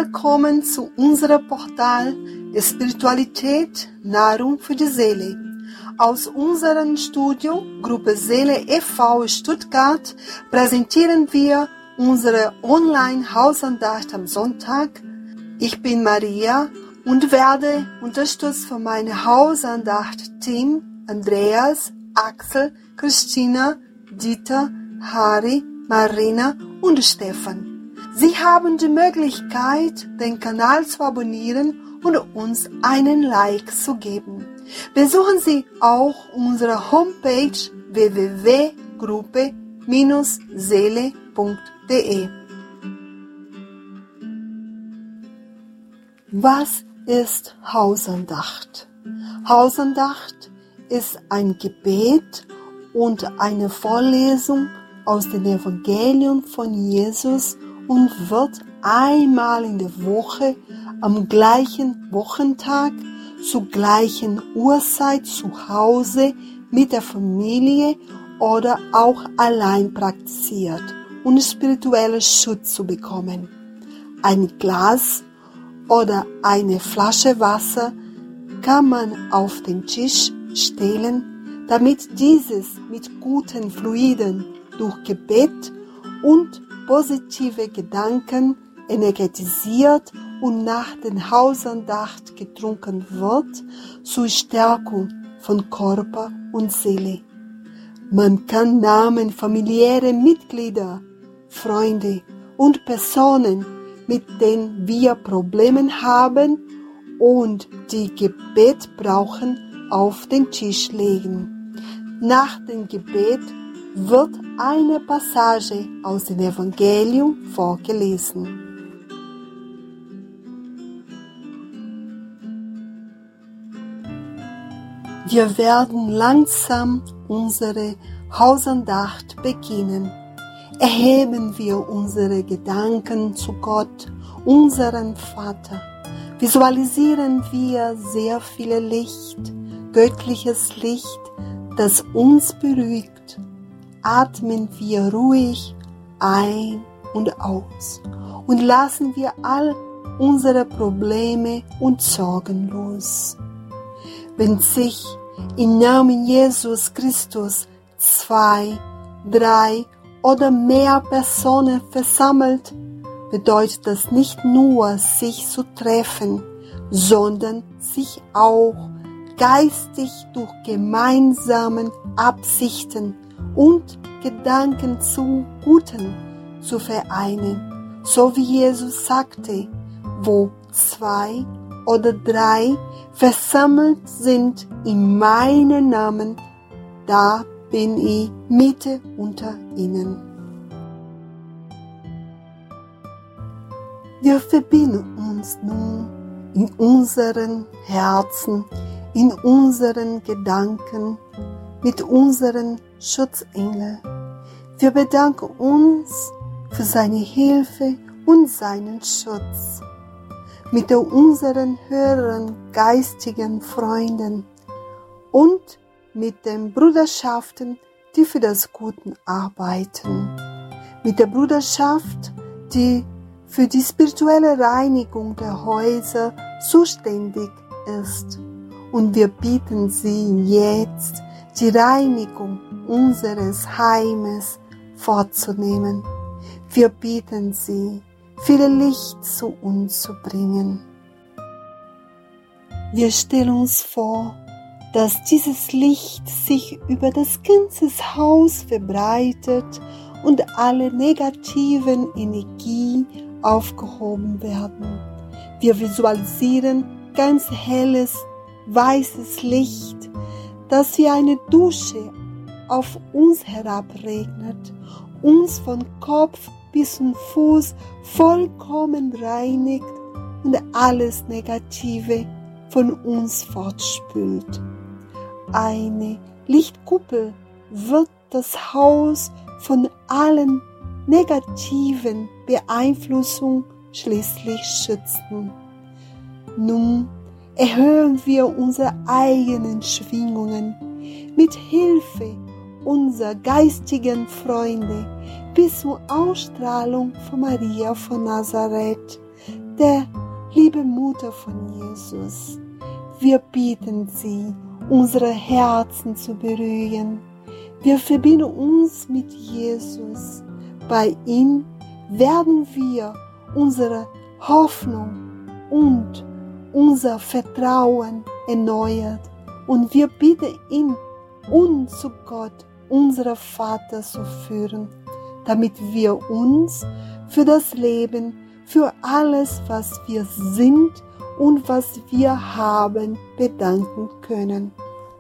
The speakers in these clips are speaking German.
willkommen zu unserem Portal Spiritualität, Nahrung für die Seele. Aus unserem Studio Gruppe Seele e.V. Stuttgart präsentieren wir unsere Online-Hausandacht am Sonntag. Ich bin Maria und werde unterstützt von meinem Hausandacht-Team Andreas, Axel, Christina, Dieter, Harry, Marina und Stefan. Sie haben die Möglichkeit, den Kanal zu abonnieren und uns einen Like zu geben. Besuchen Sie auch unsere Homepage www.gruppe-seele.de. Was ist Hausandacht? Hausandacht ist ein Gebet und eine Vorlesung aus dem Evangelium von Jesus und wird einmal in der Woche am gleichen Wochentag zur gleichen Uhrzeit zu Hause mit der Familie oder auch allein praktiziert, um spirituellen Schutz zu bekommen. Ein Glas oder eine Flasche Wasser kann man auf den Tisch stellen, damit dieses mit guten Fluiden durch Gebet und positive Gedanken energetisiert und nach der Hausandacht getrunken wird, zur Stärkung von Körper und Seele. Man kann Namen familiäre Mitglieder, Freunde und Personen, mit denen wir Probleme haben und die Gebet brauchen, auf den Tisch legen. Nach dem Gebet wird eine Passage aus dem Evangelium vorgelesen. Wir werden langsam unsere Hausandacht beginnen. Erheben wir unsere Gedanken zu Gott, unserem Vater. Visualisieren wir sehr viel Licht, göttliches Licht, das uns beruhigt. Atmen wir ruhig ein und aus und lassen wir all unsere Probleme und Sorgen los. Wenn sich im Namen Jesus Christus 2, 3 oder mehr Personen versammelt, bedeutet das nicht nur, sich zu treffen, sondern sich auch geistig durch gemeinsame Absichten und Gedanken zum Guten zu vereinen, so wie Jesus sagte, wo 2 oder 3 versammelt sind in meinem Namen, da bin ich Mitte unter ihnen. Wir verbinden uns nun in unseren Herzen, in unseren Gedanken mit unseren Schutzengel. Wir bedanken uns für seine Hilfe und seinen Schutz. Mit unseren höheren geistigen Freunden und mit den Bruderschaften, die für das Gute arbeiten. Mit der Bruderschaft, die für die spirituelle Reinigung der Häuser zuständig ist. Und wir bitten Sie jetzt, die Reinigung unseres Heimes vorzunehmen. Wir bitten Sie, viel Licht zu uns zu bringen. Wir stellen uns vor, dass dieses Licht sich über das ganze Haus verbreitet und alle negativen Energien aufgehoben werden. Wir visualisieren ganz helles, weißes Licht, das wie eine Dusche auf uns herabregnet, uns von Kopf bis zum Fuß vollkommen reinigt und alles Negative von uns fortspült. Eine Lichtkuppel wird das Haus von allen negativen Beeinflussungen schließlich schützen. Nun erhöhen wir unsere eigenen Schwingungen mit Hilfe unserer geistigen Freunde bis zur Ausstrahlung von Maria von Nazareth, der liebe Mutter von Jesus, wir bitten Sie, unsere Herzen zu berühren. Wir verbinden uns mit Jesus. Bei ihm werden wir unsere Hoffnung und unser Vertrauen erneuert. Und wir bitten ihn, uns zu Gott, unser Vater, zu führen, damit wir uns für das Leben, für alles, was wir sind und was wir haben, bedanken können.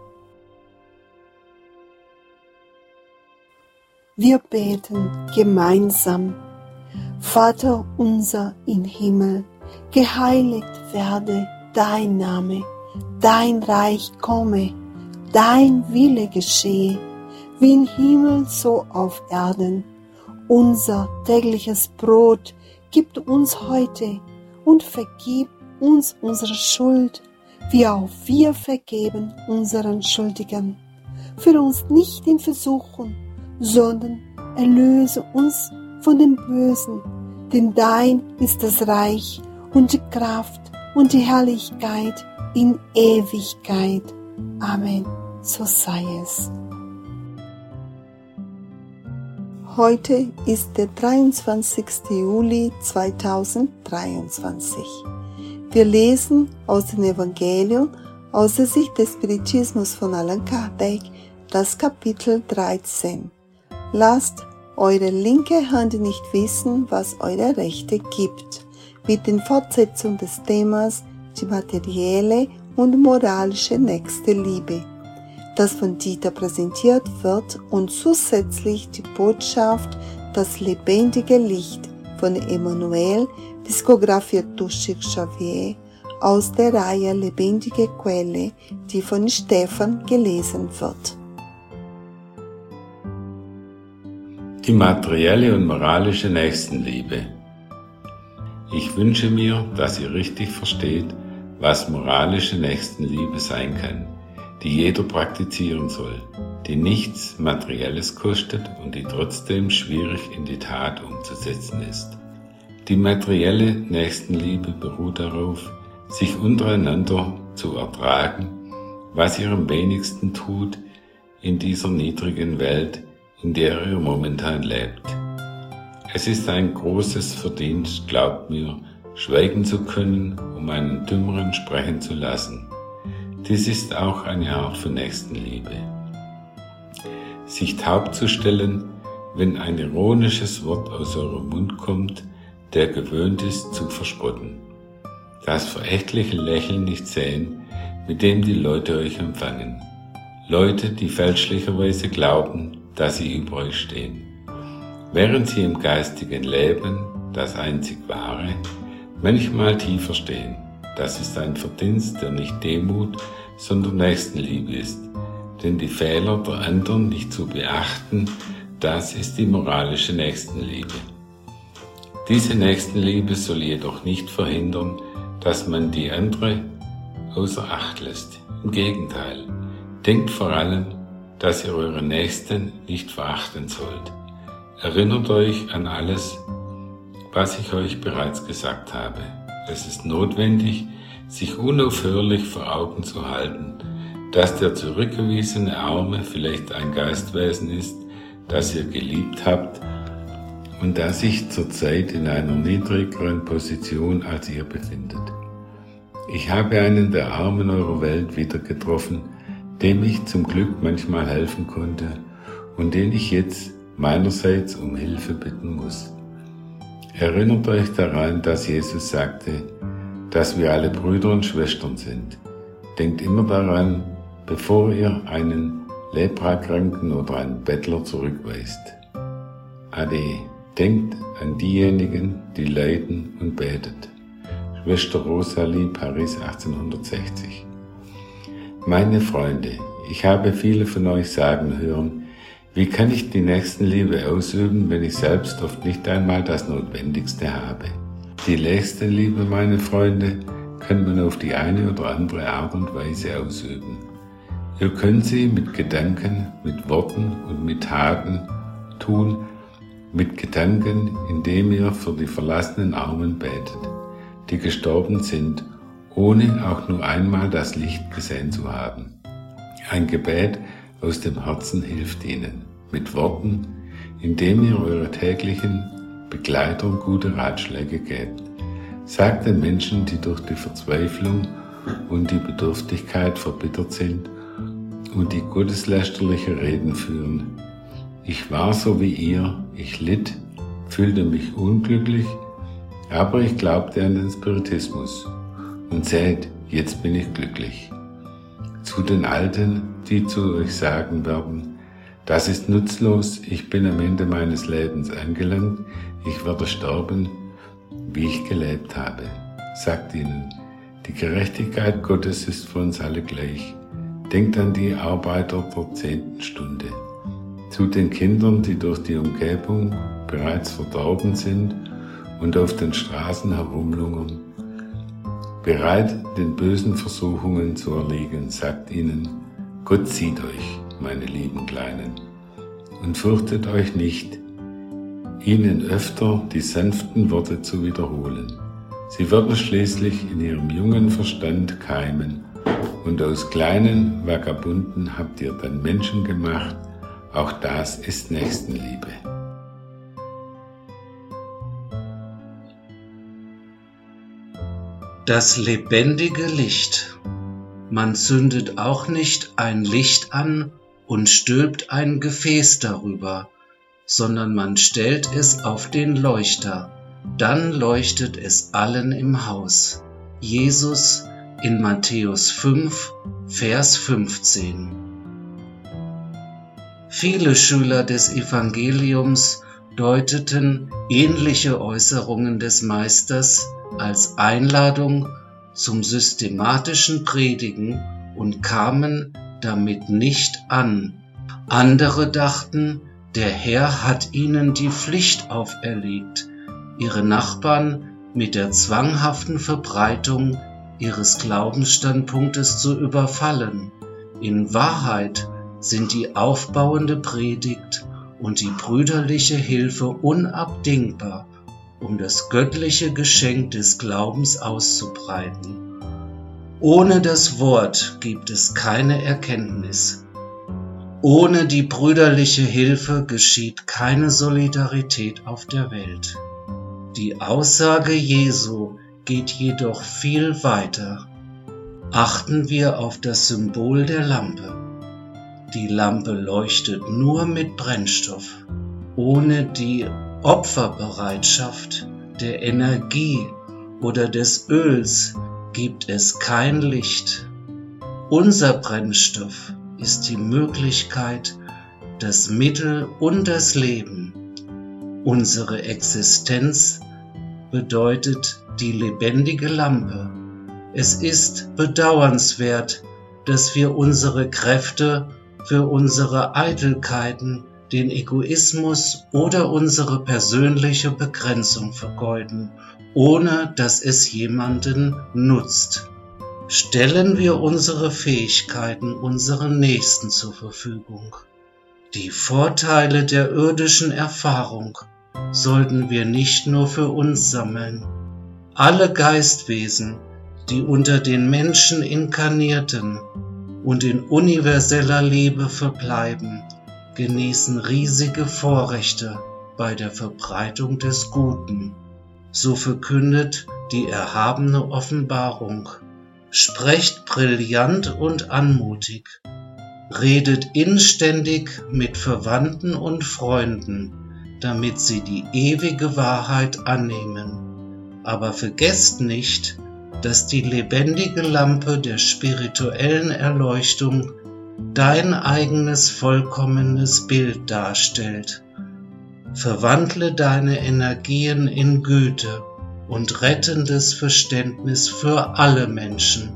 Wir beten gemeinsam. Vater unser im Himmel, geheiligt werde dein Name, dein Reich komme, dein Wille geschehe, wie im Himmel so auf Erden. Unser tägliches Brot gib uns heute und vergib uns unsere Schuld, wie auch wir vergeben unseren Schuldigen. Führe uns nicht in Versuchung, sondern erlöse uns von dem Bösen, denn dein ist das Reich und die Kraft und die Herrlichkeit in Ewigkeit. Amen. So sei es. Heute ist der 23. Juli 2023. Wir lesen aus dem Evangelium aus der Sicht des Spiritismus von Allan Kardec, das Kapitel 13. Lasst eure linke Hand nicht wissen, was eure rechte gibt, mit den Fortsetzung des Themas die materielle und moralische nächste Liebe, das von Dieter präsentiert wird, und zusätzlich die Botschaft Das lebendige Licht von Emmanuel, Psikographie Tushik Xavier, aus der Reihe Lebendige Quelle, die von Stefan gelesen wird. Die materielle und moralische Nächstenliebe. Ich wünsche mir, dass ihr richtig versteht, was moralische Nächstenliebe sein kann, die jeder praktizieren soll, die nichts Materielles kostet und die trotzdem schwierig in die Tat umzusetzen ist. Die materielle Nächstenliebe beruht darauf, sich untereinander zu ertragen, was ihr am wenigsten tut in dieser niedrigen Welt, in der ihr momentan lebt. Es ist ein großes Verdienst, glaubt mir, schweigen zu können, um einen Dümmeren sprechen zu lassen. Dies ist auch eine Art von Nächstenliebe. Sich taub zu stellen, wenn ein ironisches Wort aus eurem Mund kommt, der gewöhnt ist zu verspotten. Das verächtliche Lächeln nicht sehen, mit dem die Leute euch empfangen. Leute, die fälschlicherweise glauben, dass sie über euch stehen. Während sie im geistigen Leben, das einzig wahre, manchmal tiefer stehen. Das ist ein Verdienst, der nicht Demut, sondern Nächstenliebe ist. Denn die Fehler der anderen nicht zu beachten, das ist die moralische Nächstenliebe. Diese Nächstenliebe soll jedoch nicht verhindern, dass man die andere außer Acht lässt. Im Gegenteil, denkt vor allem, dass ihr eure Nächsten nicht verachten sollt. Erinnert euch an alles, was ich euch bereits gesagt habe. Es ist notwendig, sich unaufhörlich vor Augen zu halten, dass der zurückgewiesene Arme vielleicht ein Geistwesen ist, das ihr geliebt habt und das sich zurzeit in einer niedrigeren Position als ihr befindet. Ich habe einen der Armen eurer Welt wieder getroffen, dem ich zum Glück manchmal helfen konnte und den ich jetzt meinerseits um Hilfe bitten muss. Erinnert euch daran, dass Jesus sagte, dass wir alle Brüder und Schwestern sind. Denkt immer daran, bevor ihr einen Leprakranken oder einen Bettler zurückweist. Ade, denkt an diejenigen, die leiden und betet. Schwester Rosalie, Paris 1860. Meine Freunde, ich habe viele von euch sagen hören, wie kann ich die Nächstenliebe ausüben, wenn ich selbst oft nicht einmal das Notwendigste habe? Die Nächstenliebe, meine Freunde, kann man auf die eine oder andere Art und Weise ausüben. Ihr könnt sie mit Gedanken, mit Worten und mit Taten tun, mit Gedanken, indem ihr für die verlassenen Armen betet. die gestorben sind, ohne auch nur einmal das Licht gesehen zu haben. Ein Gebet aus dem Herzen hilft ihnen, mit Worten, indem ihr eure täglichen Begleitern gute Ratschläge gebt. Sagt den Menschen, die durch die Verzweiflung und die Bedürftigkeit verbittert sind und die gotteslästerliche Reden führen: Ich war so wie ihr, ich litt, fühlte mich unglücklich, aber ich glaubte an den Spiritismus. Und seht, jetzt bin ich glücklich. Zu den Alten, die zu euch sagen werden: Das ist nutzlos, ich bin am Ende meines Lebens angelangt, ich werde sterben, wie ich gelebt habe. Sagt ihnen: Die Gerechtigkeit Gottes ist für uns alle gleich. Denkt an die Arbeiter der 10. Stunde. Zu den Kindern, die durch die Umgebung bereits verdorben sind und auf den Straßen herumlungern, bereit, den bösen Versuchungen zu erliegen, sagt ihnen: Gott sieht euch, meine lieben Kleinen, und fürchtet euch nicht, ihnen öfter die sanften Worte zu wiederholen. Sie werden schließlich in ihrem jungen Verstand keimen, und aus kleinen Vagabunden habt ihr dann Menschen gemacht. Auch das ist Nächstenliebe. Das lebendige Licht. Man zündet auch nicht ein Licht an und stülpt ein Gefäß darüber, sondern man stellt es auf den Leuchter, dann leuchtet es allen im Haus. Jesus in Matthäus 5, Vers 15. Viele Schüler des Evangeliums deuteten ähnliche Äußerungen des Meisters als Einladung zum systematischen Predigen und kamen damit nicht an. Andere dachten, der Herr hat ihnen die Pflicht auferlegt, ihre Nachbarn mit der zwanghaften Verbreitung ihres Glaubensstandpunktes zu überfallen. In Wahrheit sind die aufbauende Predigt und die brüderliche Hilfe unabdingbar, um das göttliche Geschenk des Glaubens auszubreiten. Ohne das Wort gibt es keine Erkenntnis. Ohne die brüderliche Hilfe geschieht keine Solidarität auf der Welt. Die Aussage Jesu geht jedoch viel weiter. Achten wir auf das Symbol der Lampe. Die Lampe leuchtet nur mit Brennstoff. Ohne die Opferbereitschaft, der Energie oder des Öls gibt es kein Licht. Unser Brennstoff ist die Möglichkeit, das Mittel und das Leben. Unsere Existenz bedeutet die lebendige Lampe. Es ist bedauernswert, dass wir unsere Kräfte für unsere Eitelkeiten, den Egoismus oder unsere persönliche Begrenzung vergeuden, ohne dass es jemanden nutzt. Stellen wir unsere Fähigkeiten unseren Nächsten zur Verfügung. Die Vorteile der irdischen Erfahrung sollten wir nicht nur für uns sammeln. Alle Geistwesen, die unter den Menschen inkarnierten und in universeller Liebe verbleiben, genießen riesige Vorrechte bei der Verbreitung des Guten. So verkündet die erhabene Offenbarung: Sprecht brillant und anmutig, redet inständig mit Verwandten und Freunden, damit sie die ewige Wahrheit annehmen. Aber vergesst nicht, dass die lebendige Lampe der spirituellen Erleuchtung dein eigenes vollkommenes Bild darstellt. Verwandle deine Energien in Güte und rettendes Verständnis für alle Menschen.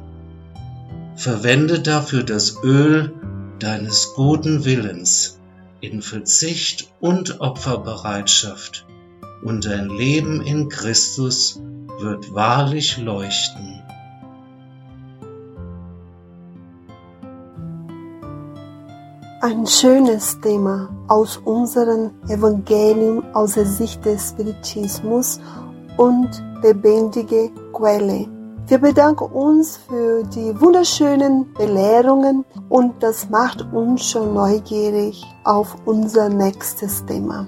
Verwende dafür das Öl deines guten Willens in Verzicht und Opferbereitschaft, und dein Leben in Christus wird wahrlich leuchten. Ein schönes Thema aus unserem Evangelium aus der Sicht des Spiritismus und lebendige Quelle. Wir bedanken uns für die wunderschönen Belehrungen und das macht uns schon neugierig auf unser nächstes Thema.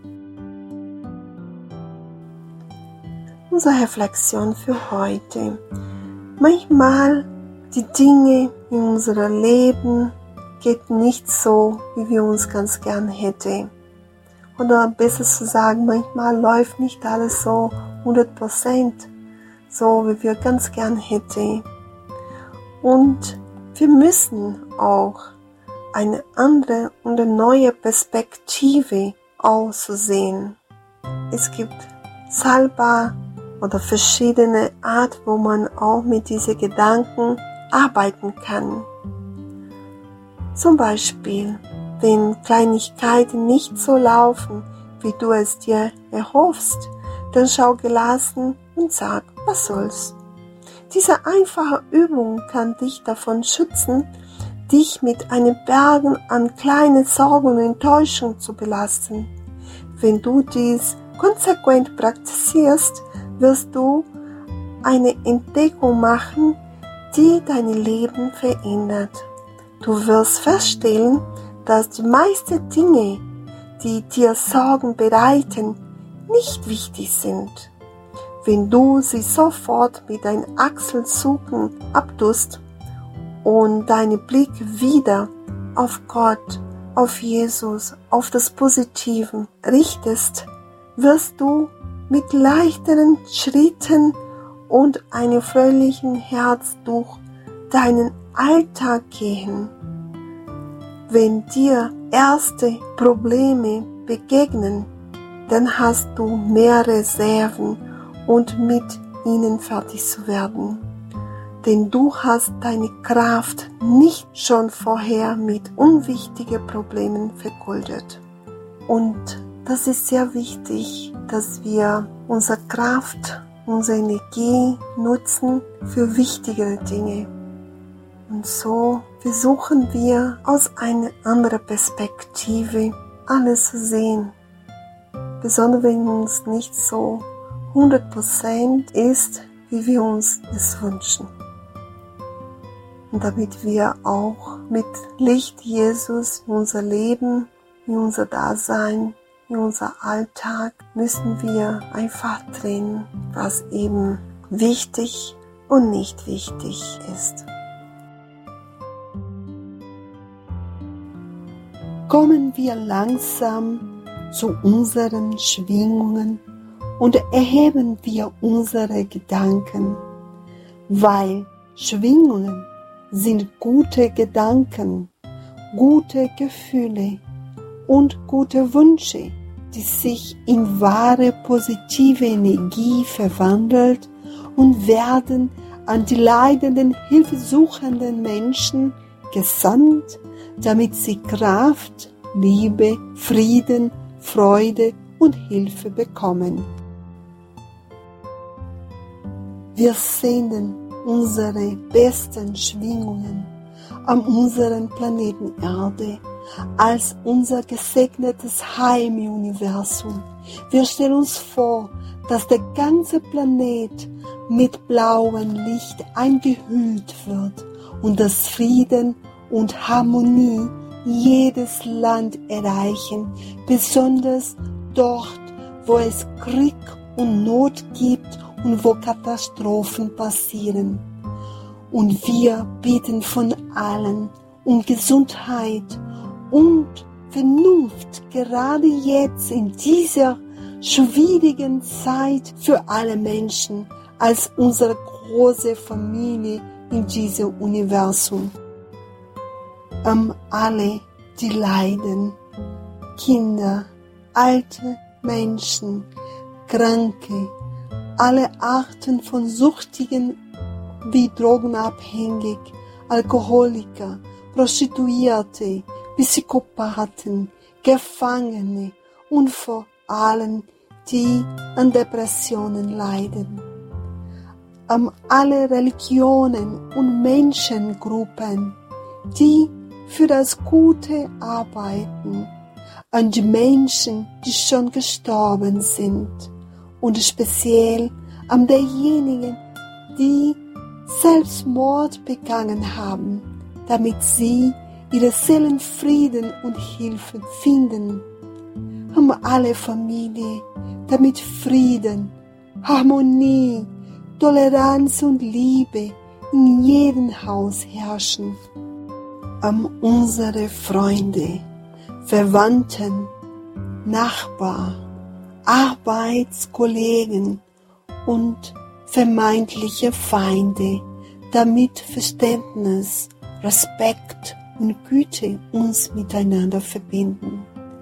Unsere Reflexion für heute. Manchmal die Dinge in unserem Leben geht nicht so, wie wir uns ganz gern hätten. Oder besser zu sagen, manchmal läuft nicht alles so 100%, so wie wir ganz gern hätten. Und wir müssen auch eine andere und eine neue Perspektive auszusehen. Es gibt zahlbar oder verschiedene Art, wo man auch mit diesen Gedanken arbeiten kann. Zum Beispiel, wenn Kleinigkeiten nicht so laufen, wie du es dir erhoffst, dann schau gelassen und sag, was soll's. Diese einfache Übung kann dich davon schützen, dich mit einem Bergen an kleinen Sorgen und Enttäuschungen zu belasten. Wenn du dies konsequent praktizierst, wirst du eine Entdeckung machen, die dein Leben verändert. Du wirst feststellen, dass die meisten Dinge, die dir Sorgen bereiten, nicht wichtig sind. Wenn du sie sofort mit deinen Achselzucken abtust und deinen Blick wieder auf Gott, auf Jesus, auf das Positive richtest, wirst du mit leichteren Schritten und einem fröhlichen Herz durch deinen Alltag gehen. Wenn dir erste Probleme begegnen, dann hast du mehr Reserven und mit ihnen fertig zu werden. Denn du hast deine Kraft nicht schon vorher mit unwichtigen Problemen vergeudet. Und das ist sehr wichtig, dass wir unsere Kraft, unsere Energie nutzen für wichtigere Dinge. Und so versuchen wir aus einer anderen Perspektive alles zu sehen. Besonders wenn uns nicht so 100% ist, wie wir uns es wünschen. Und damit wir auch mit Licht Jesus in unser Leben, in unser Dasein, in unser Alltag, müssen wir einfach trennen, was eben wichtig und nicht wichtig ist. Kommen wir langsam zu unseren Schwingungen und erheben wir unsere Gedanken, weil Schwingungen sind gute Gedanken, gute Gefühle und gute Wünsche, die sich in wahre positive Energie verwandelt und werden an die leidenden, hilfesuchenden Menschen gesandt, damit sie Kraft, Liebe, Frieden, Freude und Hilfe bekommen. Wir senden unsere besten Schwingungen an unseren Planeten Erde als unser gesegnetes Heim im Universum. Wir stellen uns vor, dass der ganze Planet mit blauem Licht eingehüllt wird und dass Frieden und Harmonie jedes Land erreichen, besonders dort, wo es Krieg und Not gibt und wo Katastrophen passieren. Und wir bitten von allen um Gesundheit und Vernunft, gerade jetzt in dieser schwierigen Zeit für alle Menschen als unsere große Familie in diesem Universum. Alle, die leiden, Kinder, alte Menschen, Kranke, alle Arten von Süchtigen wie Drogenabhängig, Alkoholiker, Prostituierte, Psychopathen, Gefangene und vor allem die an Depressionen leiden. Alle Religionen und Menschengruppen, die für das Gute arbeiten, an die Menschen, die schon gestorben sind und speziell an derjenigen, die Selbstmord begangen haben, damit sie ihre Seelenfrieden und Hilfe finden. Alle Familie, damit Frieden, Harmonie, Toleranz und Liebe in jedem Haus herrschen. Unsere Freunde, Verwandten, Nachbarn, Arbeitskollegen und vermeintliche Feinde, damit Verständnis, Respekt und Güte uns miteinander verbinden.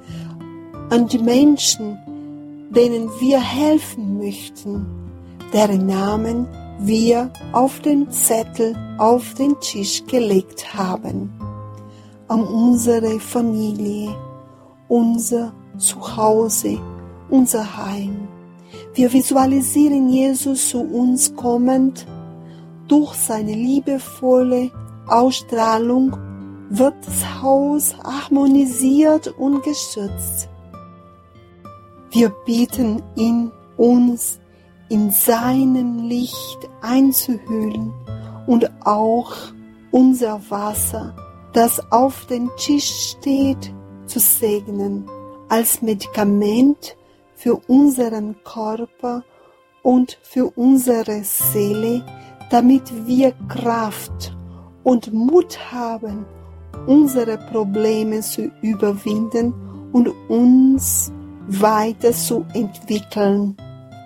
An die Menschen, denen wir helfen möchten, deren Namen wir auf den Zettel auf den Tisch gelegt haben. An unsere Familie, unser Zuhause, unser Heim. Wir visualisieren Jesus zu uns kommend. Durch seine liebevolle Ausstrahlung wird das Haus harmonisiert und geschützt. Wir bitten ihn, uns in seinem Licht einzuhüllen und auch unser Wasser, das auf dem Tisch steht, zu segnen, als Medikament für unseren Körper und für unsere Seele, damit wir Kraft und Mut haben, unsere Probleme zu überwinden und uns weiterzuentwickeln.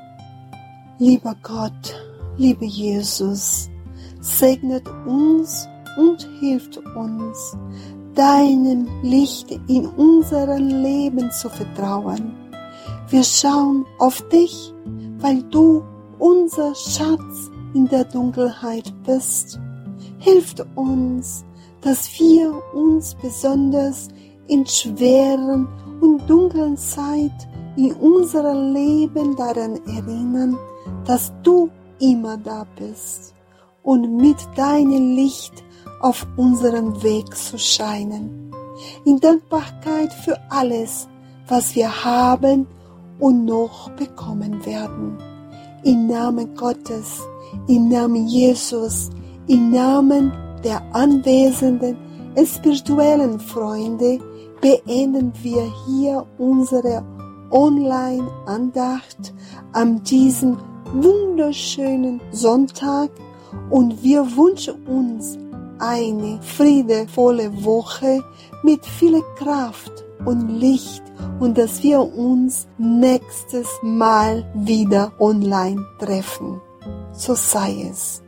Lieber Gott, lieber Jesus, segnet uns und hilft uns, deinem Licht in unserem Leben zu vertrauen. Wir schauen auf dich, weil du unser Schatz in der Dunkelheit bist. Hilf uns, dass wir uns besonders in schweren und dunklen Zeit in unserem Leben daran erinnern, dass du immer da bist und mit deinem Licht auf unserem Weg zu scheinen. In Dankbarkeit für alles, was wir haben und noch bekommen werden. Im Namen Gottes, im Namen Jesus, im Namen der anwesenden spirituellen Freunde beenden wir hier unsere Online-Andacht an diesem wunderschönen Sonntag und wir wünschen uns eine friedevolle Woche mit viel Kraft und Licht und dass wir uns nächstes Mal wieder online treffen. So sei es.